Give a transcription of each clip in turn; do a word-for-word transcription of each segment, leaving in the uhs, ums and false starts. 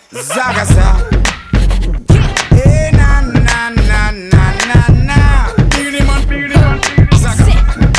Zagaza. Hey, na na na na na na. Biggity man, biggity man, Zaga.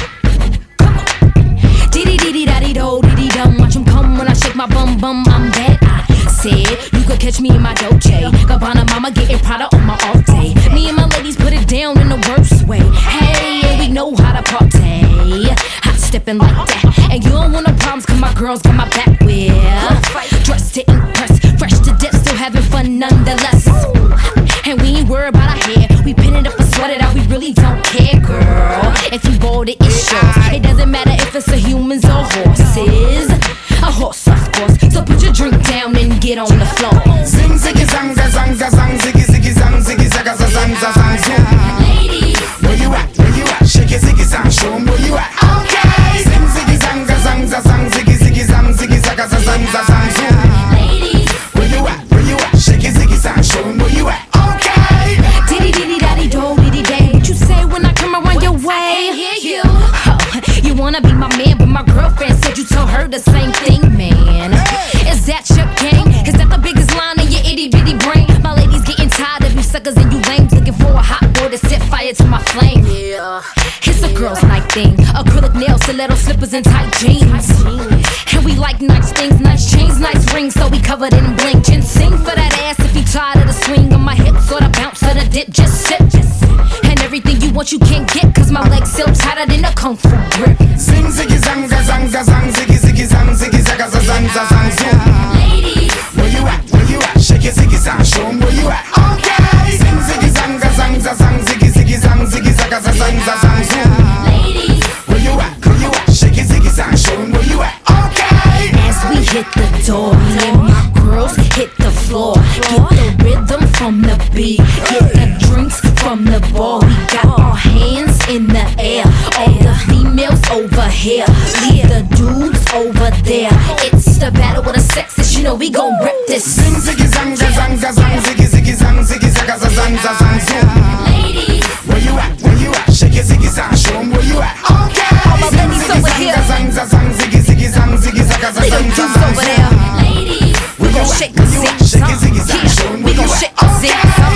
Come on. Diddy diddy daddy do, diddy dum. Watch him come when I shake my bum bum. I'm bad. I said you could catch me in my Dolce Gabbana, mama getting Prada on my off day. Me and my ladies put it down in the worst way. Hey, and we know how to party. Hot stepping like that, and you don't want no problems 'cause my girls got my back. We're dressed to impress, fresh to death, still having fun nonetheless. And we ain't worried about our hair, we pin it up and sweat it out, we really don't care, girl. If you bought it, it shows. It doesn't matter if it's a humans or horses. A horse, of course. So put your drink down and get on the floor. Zing ziggy zang za zang za zang ziggy ziggy zang ziggy zaga za zang za zang zoom. Ladies, where you at? Where you at? Shake it ziggy zang, show 'em where you at. Okay. Zing ziggy zang za zang za zang ziggy ziggy zang ziggy zaga za zang za zang zoom. ladies, Where you at? Where you at? Shake it ziggy zang, show 'em where you at. Okay. diddy diddy daddy do diddy day. What you say when I come around your way? I can't hear you. Oh, you wanna be my man, but my girlfriend said you told her the same thing, man. Is that your gang? Is that the biggest line in your itty bitty brain? My ladies getting tired of you suckers and you lames, looking for a hot boy to set fire to my flame. Yeah, it's a girls' night thing. Acrylic nails, stiletto slippers, and tight jeans. And we like nice things, nice chains, nice rings, so we covered in bling. Ginseng for that ass if you tired of the swing on my hips or the bounce of the dip. Just sit, and everything you want you can't get, 'cause my legs still tighter than a kung fu grip. Zing ziggy zang za zang za zang ziggy ziggy zang ziggy zaga za zang za zang zoom. Ladies, Where you at? Where you at? Shake it ziggy zang, show 'em where you at. Okay. Zing ziggy zang za zang za zang ziggy ziggy zang ziggy zaga za zang za zang zoom. ladies. Where you at? Where you at? Shake it ziggy zang, show 'em where you at. Okay. As we hit the door, me and my girls hit the floor. Get the rhythm from the beat, get the drinks from the bar. We got our hands in the air, all the females over here, leave the dudes over there. It's the battle with the sexes, you know we gon' rip this. Zing ziggy zang za zang za zang ziggy ziggy zang ziggy zaga za zang za zang zoom. Ladies, Where you at? Where you at? Shake it ziggy zang, show 'em where you at. Okay. All my Zing ladies ziggy over zang here. za zang za zang ziggy ziggy zang ziggy zaga za little zang za dudes zang over zoom. there. Ladies, we Where gon' you at? shake Where a you zig at? Shake it ziggy zang, Yeah, show 'em we where gon' you at. shake a zig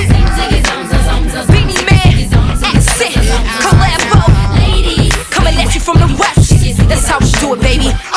Beanie Man, Accent, Collabo. Ladies, coming at you from the west. That's how we do it, baby.